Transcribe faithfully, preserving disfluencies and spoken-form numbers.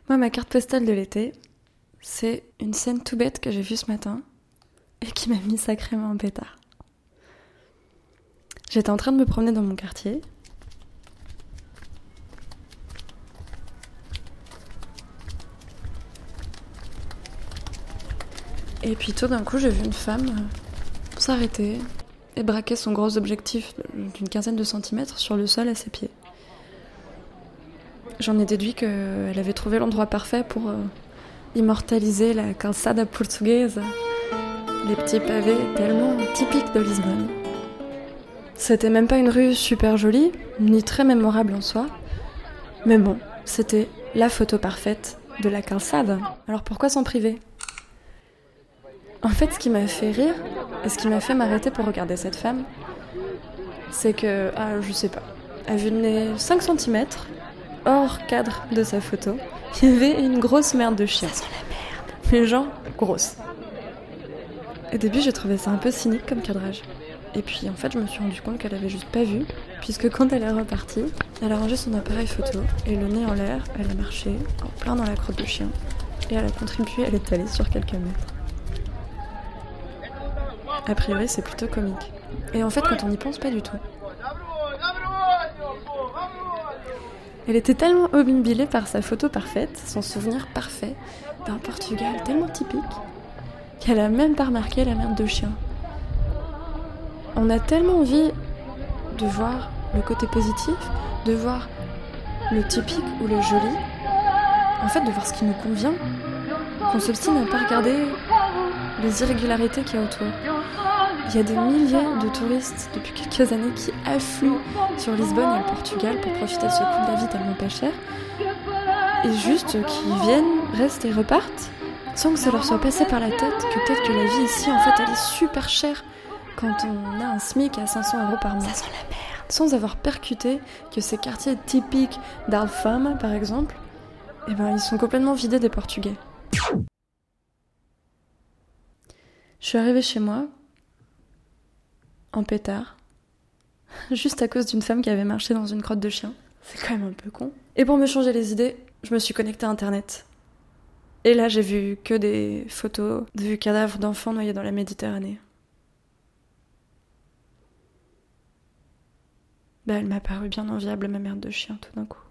Moi, ma carte postale de l'été, c'est une scène tout bête que j'ai vue ce matin et qui m'a mis sacrément en pétard. J'étais en train de me promener dans mon quartier. Et puis tout d'un coup, j'ai vu une femme s'arrêter et braquer son gros objectif d'une quinzaine de centimètres sur le sol à ses pieds. J'en ai déduit qu'elle avait trouvé l'endroit parfait pour euh, immortaliser la calçada portugaise, les petits pavés tellement typiques de Lisbonne. C'était même pas une rue super jolie, ni très mémorable en soi, mais bon, c'était la photo parfaite de la calçada. Alors pourquoi s'en priver ? En fait, ce qui m'a fait rire, et ce qui m'a fait m'arrêter pour regarder cette femme, c'est que, ah, je sais pas, à vue de nez cinq centimètres, hors cadre de sa photo, il y avait une grosse merde de chien. Ça sent la merde. Mais genre, grosse. Au début, j'ai trouvé ça un peu cynique comme cadrage. Et puis, en fait, je me suis rendu compte qu'elle avait juste pas vu, puisque quand elle est repartie, elle a rangé son appareil photo, et le nez en l'air, elle a marché, en plein dans la crotte de chien, et elle a contribué à l'étaler sur quelques mètres. A priori, c'est plutôt comique. Et en fait, quand on n'y pense, pas du tout. Elle était tellement obnubilée par sa photo parfaite, son souvenir parfait, d'un Portugal tellement typique, qu'elle a même pas remarqué la merde de chien. On a tellement envie de voir le côté positif, de voir le typique ou le joli, en fait de voir ce qui nous convient, qu'on s'obstine à pas regarder les irrégularités qu'il y a autour. Il y a des milliers de touristes depuis quelques années qui affluent sur Lisbonne et le Portugal pour profiter de ce coût de la vie tellement pas cher, et juste qui viennent, restent et repartent, sans que ça leur soit passé par la tête que peut-être que la vie ici, en fait, elle est super chère quand on a un SMIC à cinq cents euros par mois. Ça sent la merde. Sans avoir percuté que ces quartiers typiques d'Alfama, par exemple, eh ben, ils sont complètement vidés des Portugais. Je suis arrivée chez moi, en pétard, juste à cause d'une femme qui avait marché dans une crotte de chien. C'est quand même un peu con. Et pour me changer les idées, je me suis connectée à Internet. Et là, j'ai vu que des photos de cadavres d'enfants noyés dans la Méditerranée. Bah, elle m'a paru bien enviable, ma merde de chien, tout d'un coup.